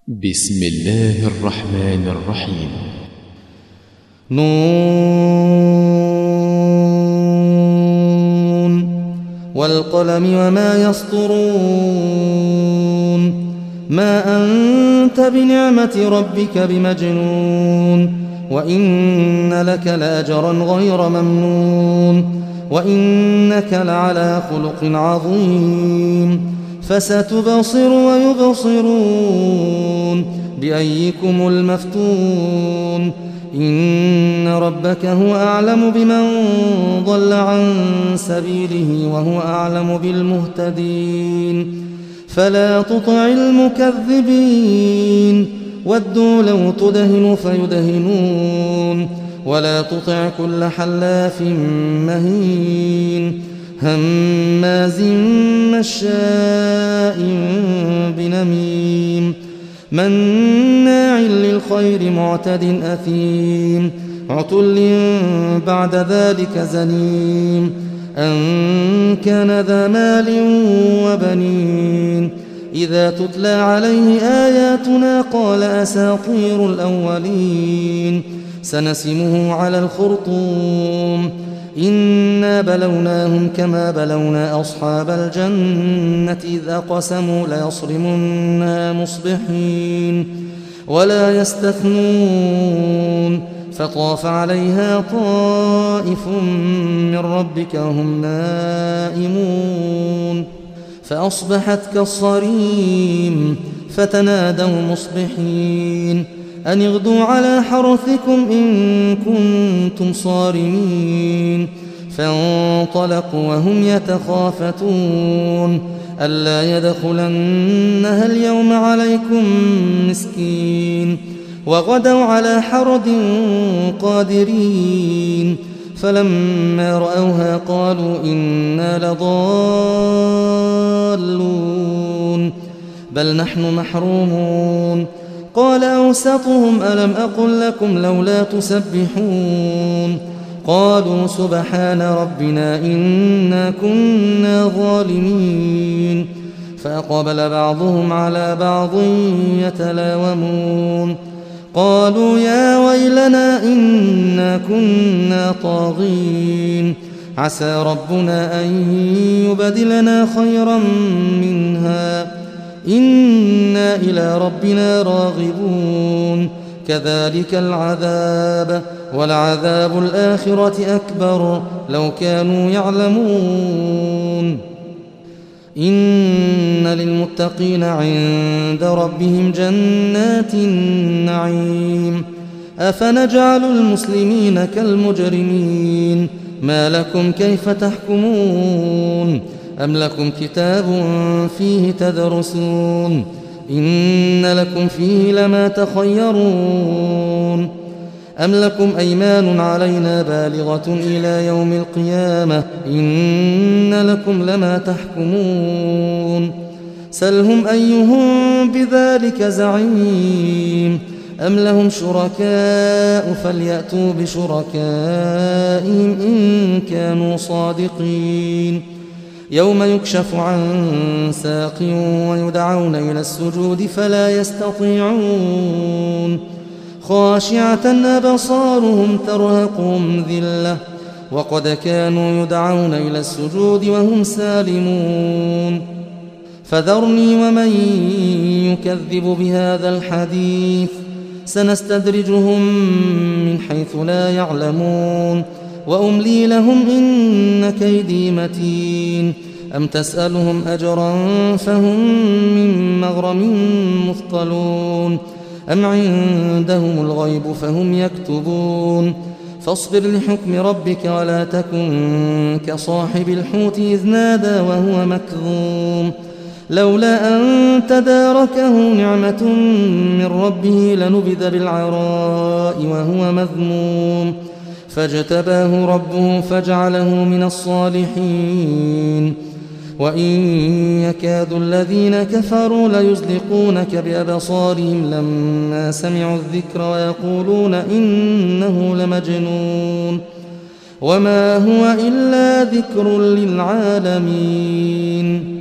بسم الله الرحمن الرحيم. نون والقلم وما يسطرون. ما أنت بنعمة ربك بمجنون، وإن لك لأجرا غير ممنون، وإنك لعلى خلق عظيم. فستبصر ويبصرون بأيكم المفتون. إن ربك هو أعلم بمن ضل عن سبيله وهو أعلم بالمهتدين. فلا تطع المكذبين، ودوا لو تدهن فيدهنون. ولا تطع كل حلاف مهين، هماز مشاء بنميم، مناع للخير معتد أثيم، عتل بعد ذلك زنيم، أن كان ذا مال وبنين. إذا تتلى عليه آياتنا قال أساطير الأولين. سنسمه على الخرطوم. إنا بلوناهم كما بلونا أصحاب الجنة إذ أقسموا ليصرمنها مصبحين ولا يستثنون. فطاف عليها طائف من ربك وهم نائمون، فأصبحت كالصريم. فتنادوا مصبحين أن اغدوا على حرثكم إن كنتم صارمين. فانطلقوا وهم يتخافتون ألا يدخلنها اليوم عليكم مسكين. وغدوا على حرد قادرين. فلما رأوها قالوا إنا لضالون بل نحن محرومون. قال أوسطهم ألم أقل لكم لولا تسبحون؟ قالوا سبحان ربنا إنا كنا ظالمين. فأقبل بعضهم على بعض يتلاومون قالوا يا ويلنا إنا كنا طاغين، عسى ربنا أن يبدلنا خيرا منها إنا إلى ربنا راغبون. كذلك العذاب ولعذاب الآخرة أكبر لو كانوا يعلمون. إن للمتقين عند ربهم جنات النعيم. أفنجعل المسلمين كالمجرمين؟ ما لكم كيف تحكمون؟ أم لكم كتاب فيه تدرسون؟ إن لكم فيه لما تخيرون. أم لكم أيمان علينا بالغة إلى يوم القيامة؟ إن لكم لما تحكمون. سلهم أيهم بذلك زعيم. أم لهم شركاء فليأتوا بشركائهم إن كانوا صادقين. يوم يكشف عن ساق ويدعون إلى السجود فلا يستطيعون. خاشعة أبصارهم ترهقهم ذلة وقد كانوا يدعون إلى السجود وهم سالمون. فذرني ومن يكذب بهذا الحديث سنستدرجهم من حيث لا يعلمون وأملي لهم إن كيدي متين. أم تسألهم أجرا فهم من مغرم مثقلون، أم عندهم الغيب فهم يكتبون. فاصبر لحكم ربك ولا تكن كصاحب الحوت إذ نادى وهو مكظوم. لولا أن تداركه نعمة من ربه لنبذ بالعراء وهو مذموم. فاجتباه ربه فجعله من الصالحين. وإن يكاد الذين كفروا ليزلقونك بأبصارهم لما سمعوا الذكر ويقولون إنه لمجنون وما هو إلا ذكر للعالمين.